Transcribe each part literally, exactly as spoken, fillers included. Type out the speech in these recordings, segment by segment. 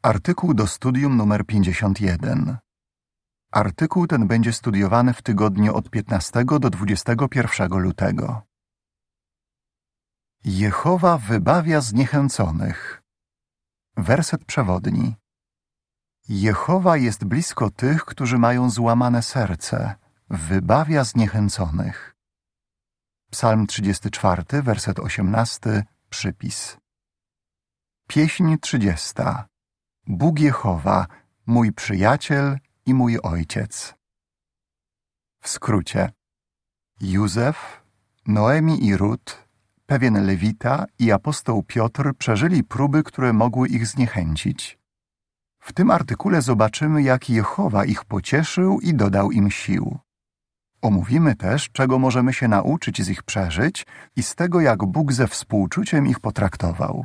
Artykuł do studium numer pięćdziesiąt jeden. Artykuł ten będzie studiowany w tygodniu od piętnastego do dwudziestego pierwszego lutego. Jehowa wybawia zniechęconych. Werset przewodni. Jehowa jest blisko tych, którzy mają złamane serce, wybawia zniechęconych. Psalm trzydziesty czwarty, werset osiemnasty, przypis. Pieśń trzydziesta. Bóg Jehowa, mój przyjaciel i mój ojciec. W skrócie. Józef, Noemi i Rut, pewien Lewita i apostoł Piotr przeżyli próby, które mogły ich zniechęcić. W tym artykule zobaczymy, jak Jehowa ich pocieszył i dodał im sił. Omówimy też, czego możemy się nauczyć z ich przeżyć i z tego, jak Bóg ze współczuciem ich potraktował.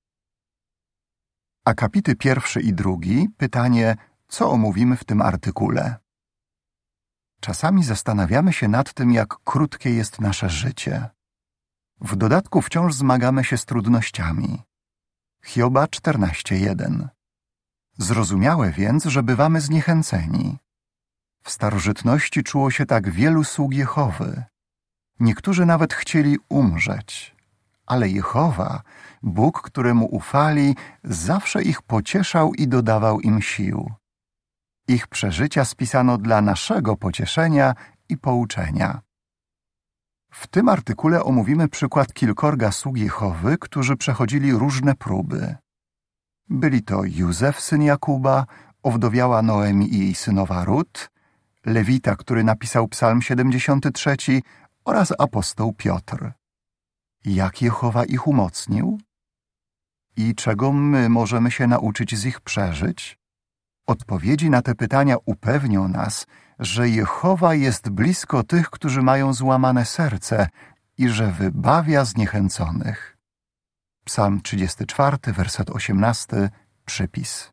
Akapity pierwszy i drugi, pytanie, co omówimy w tym artykule? Czasami zastanawiamy się nad tym, jak krótkie jest nasze życie. W dodatku wciąż zmagamy się z trudnościami. Hioba czternaście jeden. Zrozumiałe więc, że bywamy zniechęceni. W starożytności czuło się tak wielu sług Jehowy. Niektórzy nawet chcieli umrzeć. Ale Jehowa, Bóg, któremu ufali, zawsze ich pocieszał i dodawał im sił. Ich przeżycia spisano dla naszego pocieszenia i pouczenia. W tym artykule omówimy przykład kilkorga sług Jehowy, którzy przechodzili różne próby. Byli to Józef, syn Jakuba, owdowiała Noemi i jej synowa Rut, Lewita, który napisał Psalm siedemdziesiąty trzeci oraz apostoł Piotr. Jak Jehowa ich umocnił? I czego my możemy się nauczyć z ich przeżyć? Odpowiedzi na te pytania upewnią nas, że Jehowa jest blisko tych, którzy mają złamane serce i że wybawia zniechęconych. Psalm trzydziesty czwarty, werset osiemnasty, przypis.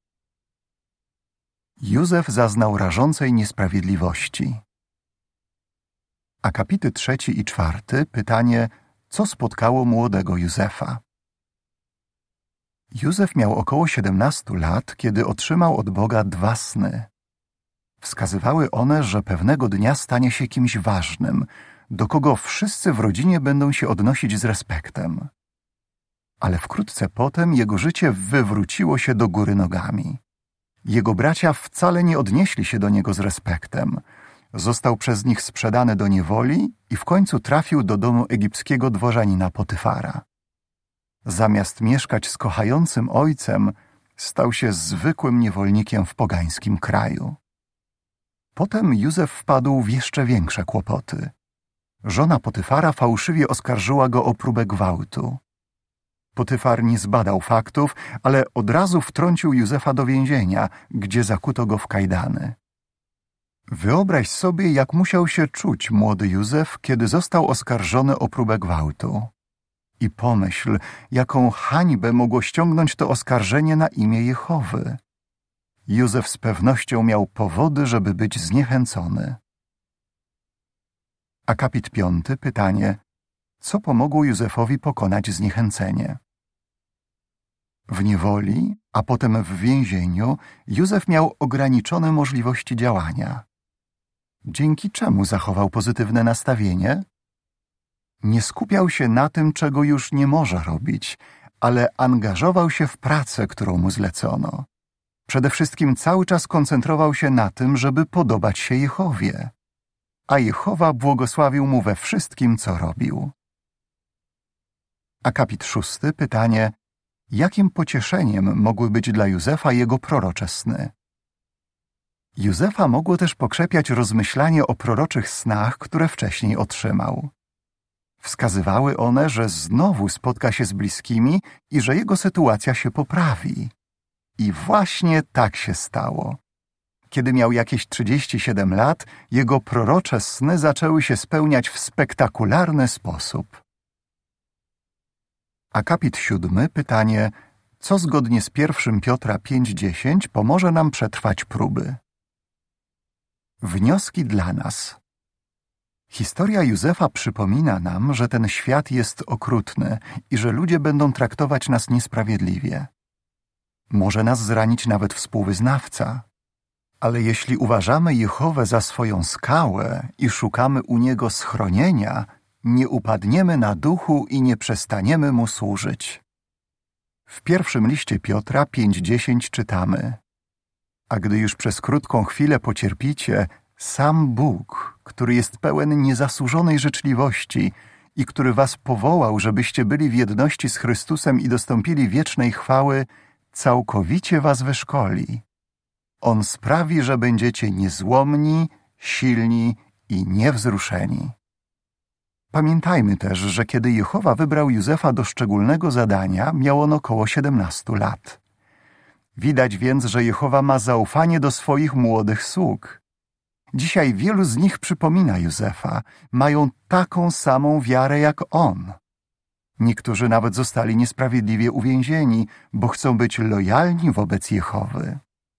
Józef zaznał rażącej niesprawiedliwości. Akapity trzeci i czwarty, pytanie, co spotkało młodego Józefa? Józef miał około siedemnastu lat, kiedy otrzymał od Boga dwa sny. Wskazywały one, że pewnego dnia stanie się kimś ważnym, do kogo wszyscy w rodzinie będą się odnosić z respektem. Ale wkrótce potem jego życie wywróciło się do góry nogami. Jego bracia wcale nie odnieśli się do niego z respektem. Został przez nich sprzedany do niewoli i w końcu trafił do domu egipskiego dworzanina Potyfara. Zamiast mieszkać z kochającym ojcem, stał się zwykłym niewolnikiem w pogańskim kraju. Potem Józef wpadł w jeszcze większe kłopoty. Żona Potyfara fałszywie oskarżyła go o próbę gwałtu. Potyfar nie zbadał faktów, ale od razu wtrącił Józefa do więzienia, gdzie zakuto go w kajdany. Wyobraź sobie, jak musiał się czuć młody Józef, kiedy został oskarżony o próbę gwałtu. I pomyśl, jaką hańbę mogło ściągnąć to oskarżenie na imię Jehowy. Józef z pewnością miał powody, żeby być zniechęcony. Akapit piąty, pytanie, co pomogło Józefowi pokonać zniechęcenie? W niewoli, a potem w więzieniu, Józef miał ograniczone możliwości działania. Dzięki czemu zachował pozytywne nastawienie? Nie skupiał się na tym, czego już nie może robić, ale angażował się w pracę, którą mu zlecono. Przede wszystkim cały czas koncentrował się na tym, żeby podobać się Jehowie. A Jehowa błogosławił mu we wszystkim, co robił. Akapit szósty, pytanie, jakim pocieszeniem mogły być dla Józefa jego prorocze sny? Józefa mogło też pokrzepiać rozmyślanie o proroczych snach, które wcześniej otrzymał. Wskazywały one, że znowu spotka się z bliskimi i że jego sytuacja się poprawi. I właśnie tak się stało. Kiedy miał jakieś trzydzieści siedem lat, jego prorocze sny zaczęły się spełniać w spektakularny sposób. Akapit siódmy, pytanie, co zgodnie z pierwszym Piotra pięć dziesięć pomoże nam przetrwać próby? Wnioski dla nas. Historia Józefa przypomina nam, że ten świat jest okrutny i że ludzie będą traktować nas niesprawiedliwie. Może nas zranić nawet współwyznawca. Ale jeśli uważamy Jehowę za swoją skałę i szukamy u Niego schronienia, nie upadniemy na duchu i nie przestaniemy Mu służyć. W pierwszym liście Piotra pięć dziesięć czytamy: A gdy już przez krótką chwilę pocierpicie, sam Bóg, który jest pełen niezasłużonej życzliwości i który was powołał, żebyście byli w jedności z Chrystusem i dostąpili wiecznej chwały, całkowicie was wyszkoli. On sprawi, że będziecie niezłomni, silni i niewzruszeni. Pamiętajmy też, że kiedy Jehowa wybrał Józefa do szczególnego zadania, miał on około siedemnastu lat. Widać więc, że Jehowa ma zaufanie do swoich młodych sług. Dzisiaj wielu z nich przypomina Józefa, mają taką samą wiarę jak on. Niektórzy nawet zostali niesprawiedliwie uwięzieni, bo chcą być lojalni wobec Jehowy.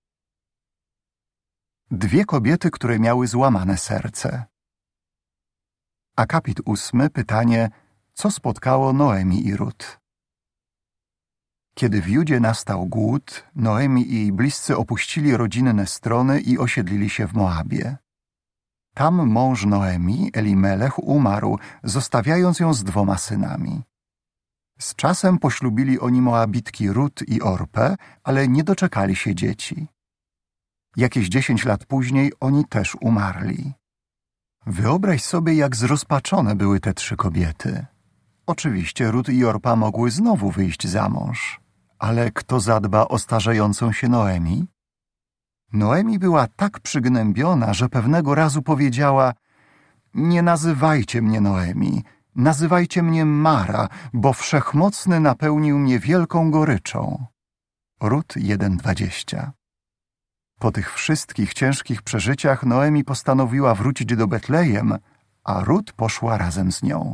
Dwie kobiety, które miały złamane serce. Akapit ósmy, pytanie, co spotkało Noemi i Rut? Kiedy w Judzie nastał głód, Noemi i jej bliscy opuścili rodzinne strony i osiedlili się w Moabie. Tam mąż Noemi, Elimelech, umarł, zostawiając ją z dwoma synami. Z czasem poślubili oni Moabitki Rut i Orpę, ale nie doczekali się dzieci. Jakieś dziesięć lat później oni też umarli. Wyobraź sobie, jak zrozpaczone były te trzy kobiety. Oczywiście Rut i Orpa mogły znowu wyjść za mąż. Ale kto zadba o starzejącą się Noemi? Noemi była tak przygnębiona, że pewnego razu powiedziała: nie nazywajcie mnie Noemi, nazywajcie mnie Mara, bo Wszechmocny napełnił mnie wielką goryczą. Rut jeden dwadzieścia. Po tych wszystkich ciężkich przeżyciach Noemi postanowiła wrócić do Betlejem, a Rut poszła razem z nią.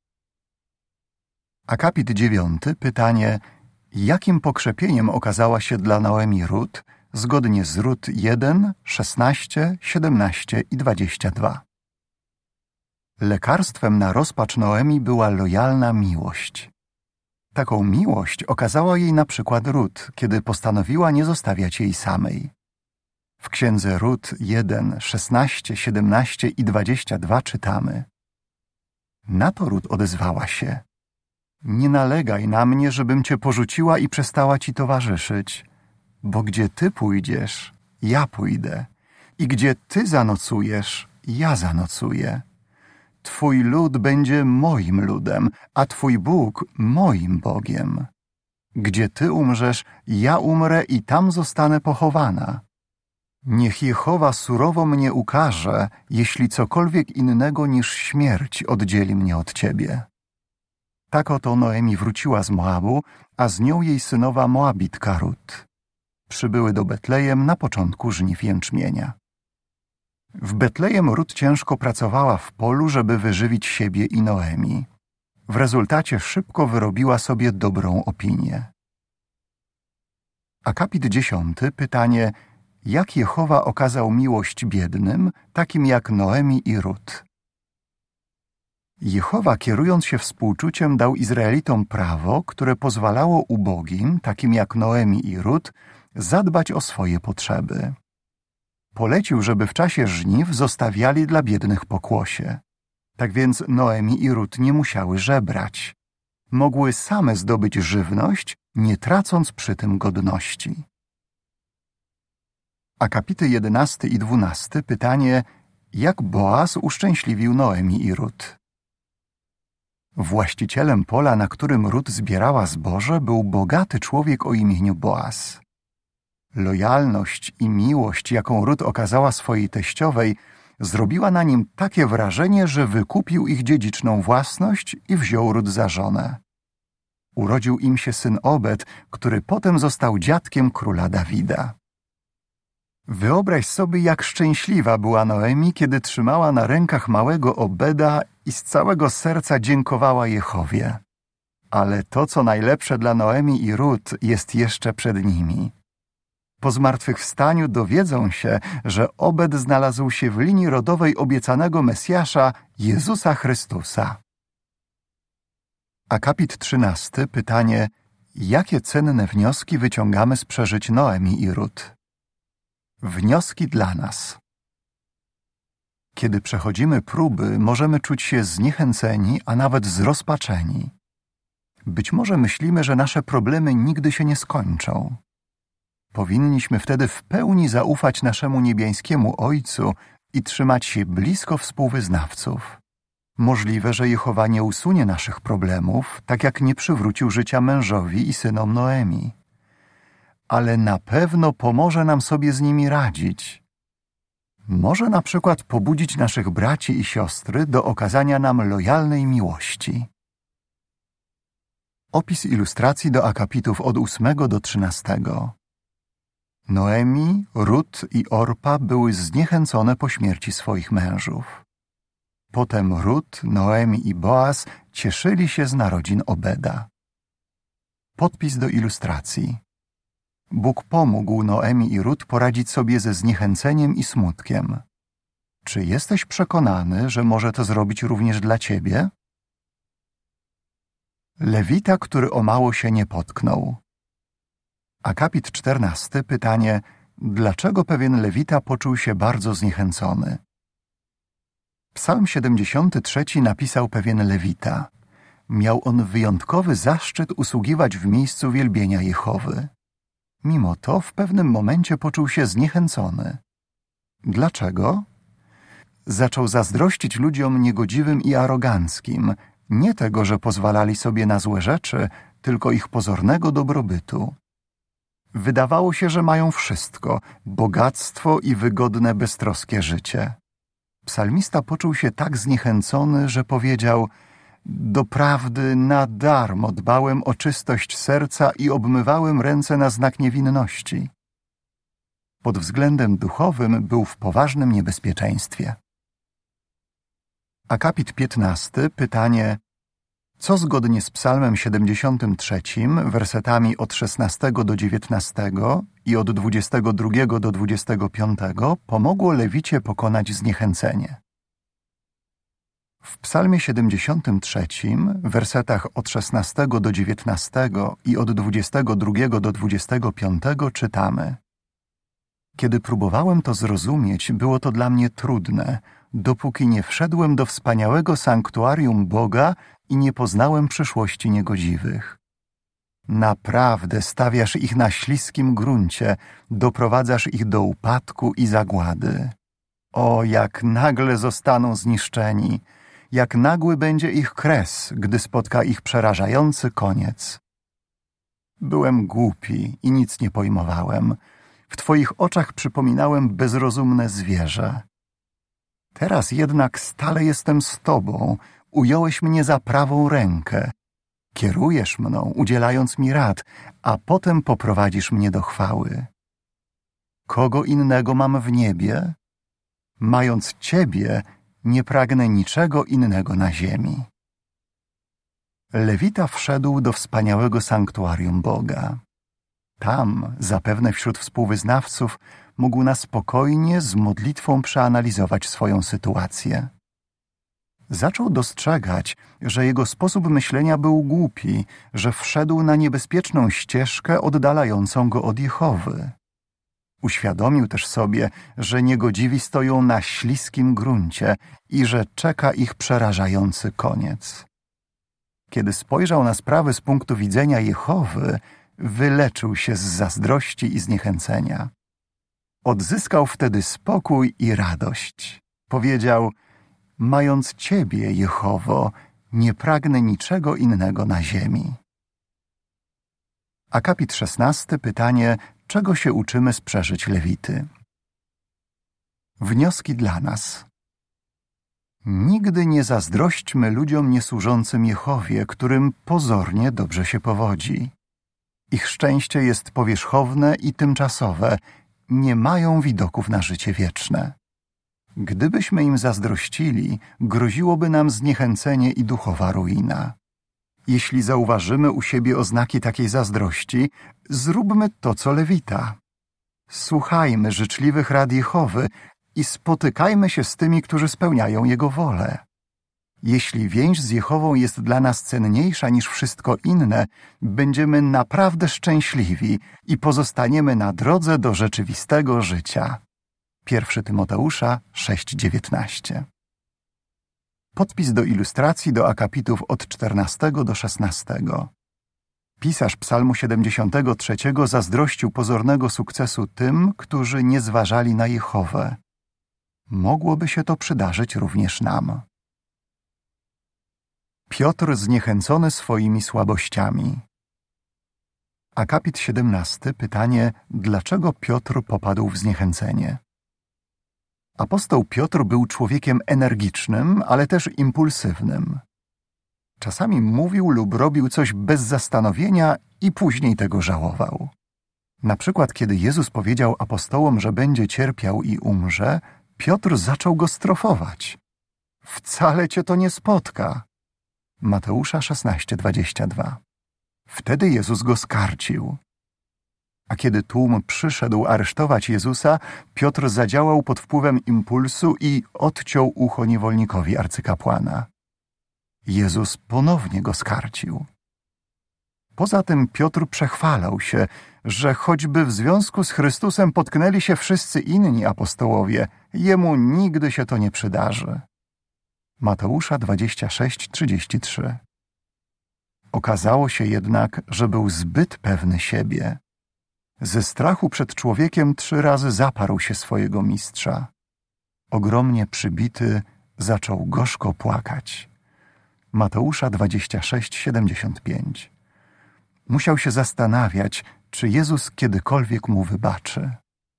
Akapit dziewiąty, pytanie, jakim pokrzepieniem okazała się dla Noemi Rut, zgodnie z Rut jeden, szesnaście, siedemnaście i dwadzieścia dwa. Lekarstwem na rozpacz Noemi była lojalna miłość. Taką miłość okazała jej na przykład Rut, kiedy postanowiła nie zostawiać jej samej. W księdze Rut jeden, szesnaście, siedemnaście i dwadzieścia dwa czytamy: Na to Rut odezwała się: nie nalegaj na mnie, żebym cię porzuciła i przestała ci towarzyszyć, bo gdzie ty pójdziesz, ja pójdę, i gdzie ty zanocujesz, ja zanocuję. Twój lud będzie moim ludem, a twój Bóg moim Bogiem. Gdzie ty umrzesz, ja umrę i tam zostanę pochowana. Niech Jehowa surowo mnie ukarze, jeśli cokolwiek innego niż śmierć oddzieli mnie od ciebie. Tak oto Noemi wróciła z Moabu, a z nią jej synowa Moabitka Rut. Przybyły do Betlejem na początku żniw jęczmienia. W Betlejem Rut ciężko pracowała w polu, żeby wyżywić siebie i Noemi. W rezultacie szybko wyrobiła sobie dobrą opinię. Akapit dziesiąty, pytanie, jak Jehowa okazał miłość biednym, takim jak Noemi i Rut? Jehowa, kierując się współczuciem, dał Izraelitom prawo, które pozwalało ubogim, takim jak Noemi i Rut, zadbać o swoje potrzeby. Polecił, żeby w czasie żniw zostawiali dla biednych pokłosie. Tak więc Noemi i Rut nie musiały żebrać. Mogły same zdobyć żywność, nie tracąc przy tym godności. Akapity jedenasty i dwunasty, pytanie, jak Boaz uszczęśliwił Noemi i Rut? Właścicielem pola, na którym Rut zbierała zboże, był bogaty człowiek o imieniu Boaz. Lojalność i miłość, jaką Rut okazała swojej teściowej, zrobiła na nim takie wrażenie, że wykupił ich dziedziczną własność i wziął Rut za żonę. Urodził im się syn Obed, który potem został dziadkiem króla Dawida. Wyobraź sobie, jak szczęśliwa była Noemi, kiedy trzymała na rękach małego Obeda i z całego serca dziękowała Jehowie. Ale to, co najlepsze dla Noemi i Rut, jest jeszcze przed nimi. Po zmartwychwstaniu dowiedzą się, że Obed znalazł się w linii rodowej obiecanego Mesjasza, Jezusa Chrystusa. Akapit trzynasty, pytanie, Jakie cenne wnioski wyciągamy z przeżyć Noemi i Rut? Wnioski dla nas. Kiedy przechodzimy próby, możemy czuć się zniechęceni, a nawet zrozpaczeni. Być może myślimy, że nasze problemy nigdy się nie skończą. Powinniśmy wtedy w pełni zaufać naszemu niebiańskiemu Ojcu i trzymać się blisko współwyznawców. Możliwe, że Jehowa nie usunie naszych problemów, tak jak nie przywrócił życia mężowi i synom Noemi. Ale na pewno pomoże nam sobie z nimi radzić. Może na przykład pobudzić naszych braci i siostry do okazania nam lojalnej miłości. Opis ilustracji do akapitów od ósmego do trzynastego. Noemi, Rut i Orpa były zniechęcone po śmierci swoich mężów. Potem Rut, Noemi i Boaz cieszyli się z narodzin Obeda. Podpis do ilustracji. Bóg pomógł Noemi i Rut poradzić sobie ze zniechęceniem i smutkiem. Czy jesteś przekonany, że może to zrobić również dla ciebie? Lewita, który o mało się nie potknął. Akapit czternasty, pytanie: dlaczego pewien Lewita poczuł się bardzo zniechęcony? Psalm siedemdziesiąty trzeci napisał pewien Lewita. Miał on wyjątkowy zaszczyt usługiwać w miejscu wielbienia Jehowy. Mimo to w pewnym momencie poczuł się zniechęcony. Dlaczego? Zaczął zazdrościć ludziom niegodziwym i aroganckim, nie tego, że pozwalali sobie na złe rzeczy, tylko ich pozornego dobrobytu. Wydawało się, że mają wszystko, bogactwo i wygodne, beztroskie życie. Psalmista poczuł się tak zniechęcony, że powiedział: doprawdy na darmo dbałem o czystość serca i obmywałem ręce na znak niewinności. Pod względem duchowym był w poważnym niebezpieczeństwie. Akapit piętnasty, pytanie: co zgodnie z Psalmem siedemdziesiątym trzecim, wersetami od szesnastego do dziewiętnastego i od dwudziestego drugiego do dwudziestego piątego pomogło Lewicie pokonać zniechęcenie? W Psalmie siedemdziesiątym trzecim, wersetach od szesnastego do dziewiętnastego i od dwudziestego drugiego do dwudziestego piątego czytamy: kiedy próbowałem to zrozumieć, było to dla mnie trudne, dopóki nie wszedłem do wspaniałego sanktuarium Boga i nie poznałem przyszłości niegodziwych. Naprawdę stawiasz ich na śliskim gruncie, doprowadzasz ich do upadku i zagłady. O, jak nagle zostaną zniszczeni, jak nagły będzie ich kres, gdy spotka ich przerażający koniec. Byłem głupi i nic nie pojmowałem. W Twoich oczach przypominałem bezrozumne zwierzę. Teraz jednak stale jestem z Tobą, ująłeś mnie za prawą rękę. Kierujesz mną, udzielając mi rad, a potem poprowadzisz mnie do chwały. Kogo innego mam w niebie? Mając Ciebie, nie pragnę niczego innego na ziemi. Lewita wszedł do wspaniałego sanktuarium Boga. Tam, zapewne wśród współwyznawców, mógł na spokojnie z modlitwą przeanalizować swoją sytuację. Zaczął dostrzegać, że jego sposób myślenia był głupi, że wszedł na niebezpieczną ścieżkę oddalającą go od Jehowy. Uświadomił też sobie, że niegodziwi stoją na śliskim gruncie i że czeka ich przerażający koniec. Kiedy spojrzał na sprawy z punktu widzenia Jehowy, wyleczył się z zazdrości i zniechęcenia. Odzyskał wtedy spokój i radość. Powiedział: mając Ciebie, Jehowo, nie pragnę niczego innego na ziemi. Akapit szesnasty, pytanie: czego się uczymy z przeżyć Lewity? Wnioski dla nas. Nigdy nie zazdrośćmy ludziom niesłużącym Jehowie, którym pozornie dobrze się powodzi. Ich szczęście jest powierzchowne i tymczasowe, nie mają widoków na życie wieczne. Gdybyśmy im zazdrościli, groziłoby nam zniechęcenie i duchowa ruina. Jeśli zauważymy u siebie oznaki takiej zazdrości, zróbmy to, co Lewita. Słuchajmy życzliwych rad Jehowy i spotykajmy się z tymi, którzy spełniają Jego wolę. Jeśli więź z Jehową jest dla nas cenniejsza niż wszystko inne, będziemy naprawdę szczęśliwi i pozostaniemy na drodze do rzeczywistego życia. Pierwszy Tymoteusza sześć dziewiętnaście. Podpis do ilustracji do akapitów od czternastego do szesnastego. Pisarz Psalmu siedemdziesiątego trzeciego zazdrościł pozornego sukcesu tym, którzy nie zważali na Jehowę. Mogłoby się to przydarzyć również nam. Piotr zniechęcony swoimi słabościami. Akapit siedemnasty. Pytanie, dlaczego Piotr popadł w zniechęcenie? Apostoł Piotr był człowiekiem energicznym, ale też impulsywnym. Czasami mówił lub robił coś bez zastanowienia i później tego żałował. Na przykład, kiedy Jezus powiedział apostołom, że będzie cierpiał i umrze, Piotr zaczął go strofować. Wcale cię to nie spotka. Mateusza szesnaście dwadzieścia dwa. Wtedy Jezus go skarcił. A kiedy tłum przyszedł aresztować Jezusa, Piotr zadziałał pod wpływem impulsu i odciął ucho niewolnikowi arcykapłana. Jezus ponownie go skarcił. Poza tym Piotr przechwalał się, że choćby w związku z Chrystusem potknęli się wszyscy inni apostołowie, jemu nigdy się to nie przydarzy. Mateusza dwadzieścia sześć trzydzieści trzy. Okazało się jednak, że był zbyt pewny siebie. Ze strachu przed człowiekiem trzy razy zaparł się swojego mistrza. Ogromnie przybity, zaczął gorzko płakać. Mateusza dwadzieścia sześć siedemdziesiąt pięć. Musiał się zastanawiać, czy Jezus kiedykolwiek mu wybaczy.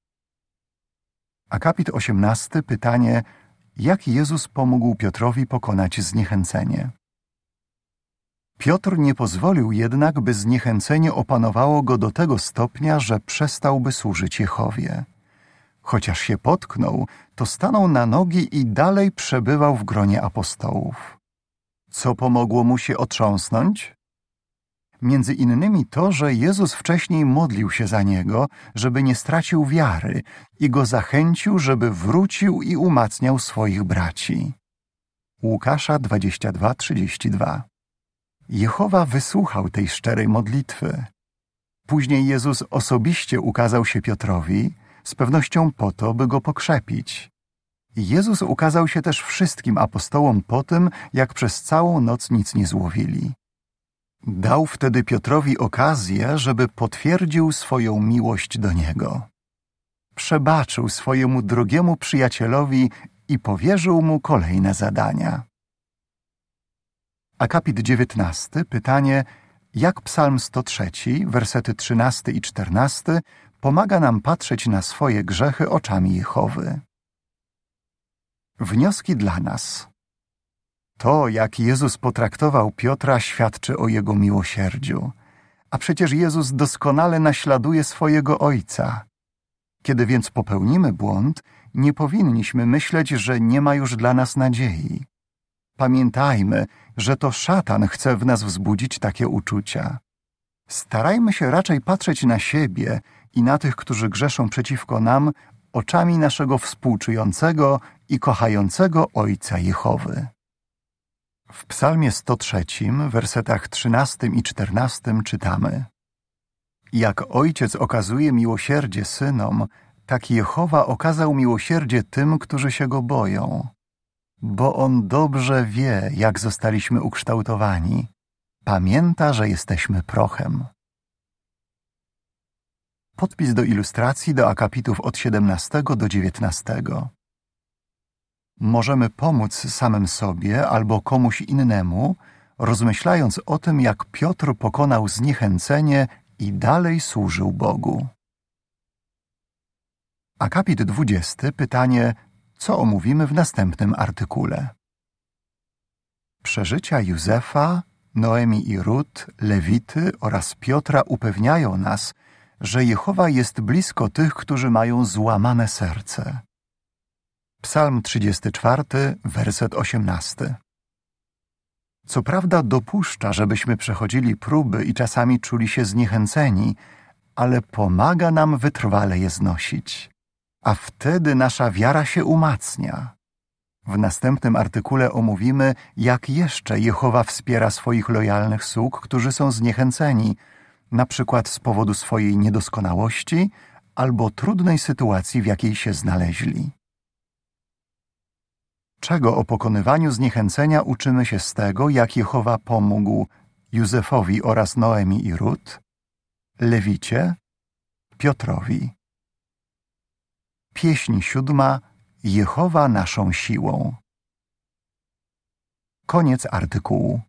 Akapit osiemnasty. Pytanie, jak Jezus pomógł Piotrowi pokonać zniechęcenie? Piotr nie pozwolił jednak, by zniechęcenie opanowało go do tego stopnia, że przestałby służyć Jehowie. Chociaż się potknął, to stanął na nogi i dalej przebywał w gronie apostołów. Co pomogło mu się otrząsnąć? Między innymi to, że Jezus wcześniej modlił się za niego, żeby nie stracił wiary i go zachęcił, żeby wrócił i umacniał swoich braci. Łukasza dwadzieścia dwa trzydzieści dwa. Jehowa wysłuchał tej szczerej modlitwy. Później Jezus osobiście ukazał się Piotrowi, z pewnością po to, by go pokrzepić. Jezus ukazał się też wszystkim apostołom po tym, jak przez całą noc nic nie złowili. Dał wtedy Piotrowi okazję, żeby potwierdził swoją miłość do niego. Przebaczył swojemu drogiemu przyjacielowi i powierzył mu kolejne zadania. Akapit dziewiętnasty. Pytanie, jak Psalm sto trzy, wersety trzynasty i czternasty pomaga nam patrzeć na swoje grzechy oczami Jehowy. Wnioski dla nas. To, jak Jezus potraktował Piotra, świadczy o Jego miłosierdziu. A przecież Jezus doskonale naśladuje swojego Ojca. Kiedy więc popełnimy błąd, nie powinniśmy myśleć, że nie ma już dla nas nadziei. Pamiętajmy, że to szatan chce w nas wzbudzić takie uczucia. Starajmy się raczej patrzeć na siebie i na tych, którzy grzeszą przeciwko nam, oczami naszego współczującego i kochającego Ojca Jehowy. W Psalmie sto trzy, wersetach trzynastym i czternastym czytamy: Jak Ojciec okazuje miłosierdzie synom, tak Jehowa okazał miłosierdzie tym, którzy się Go boją. Bo On dobrze wie, jak zostaliśmy ukształtowani. Pamięta, że jesteśmy prochem. Podpis do ilustracji do akapitów od siedemnastego do dziewiętnastego. Możemy pomóc samym sobie albo komuś innemu, rozmyślając o tym, jak Piotr pokonał zniechęcenie i dalej służył Bogu. Akapit dwudziesty. Pytanie, co omówimy w następnym artykule. Przeżycia Józefa, Noemi i Rut, Lewity oraz Piotra upewniają nas, że Jehowa jest blisko tych, którzy mają złamane serce. Psalm trzydziesty czwarty, werset osiemnasty. Co prawda dopuszcza, żebyśmy przechodzili próby i czasami czuli się zniechęceni, ale pomaga nam wytrwale je znosić. A wtedy nasza wiara się umacnia. W następnym artykule omówimy, jak jeszcze Jehowa wspiera swoich lojalnych sług, którzy są zniechęceni, na przykład z powodu swojej niedoskonałości albo trudnej sytuacji, w jakiej się znaleźli. Czego o pokonywaniu zniechęcenia uczymy się z tego, jak Jehowa pomógł Józefowi oraz Noemi i Rut, Lewicie, Piotrowi. Pieśń siódma. Jehowa naszą siłą. Koniec artykułu.